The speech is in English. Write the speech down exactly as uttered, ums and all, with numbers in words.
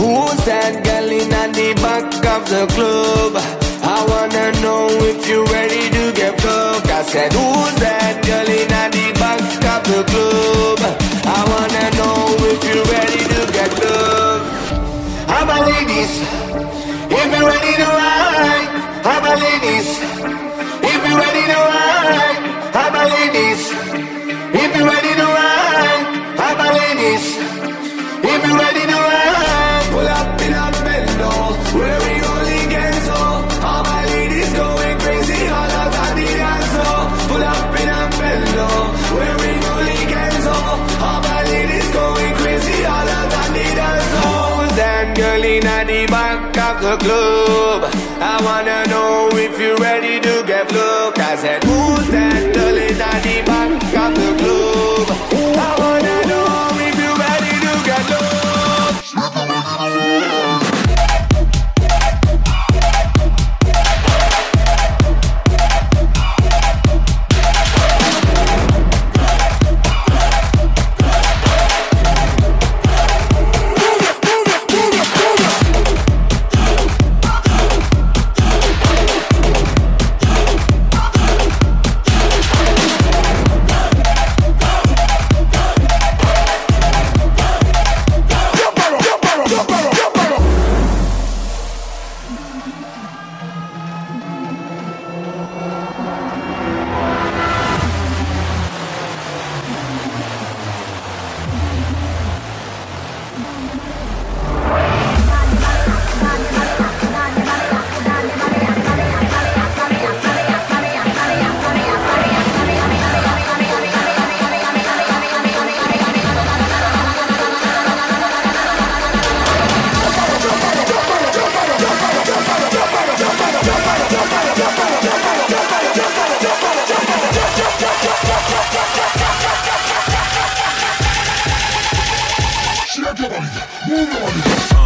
Who's that girl in the back of the club? I wanna know if you're ready to get fucked. I said, who's that girl in the back of the club? I wanna know if you're ready to get fucked. How about ladies? If you're ready to ride. How about ladies? If you're ready to ride. How about ladies? If you're ready to ride. How about ladies? If you're ready to ride. Pull up in a Bendo, where we only get so. All my ladies going crazy all out on the dance floor. Pull up in a Bendo, where we only get so. All my ladies going crazy all out on the dance floor. Who's that girl in the back of the club? I wanna know if you're ready to get looked. I said, who's that girl in the back of the club? I wanna know if you're ready to get looked. Shake your body, move your body.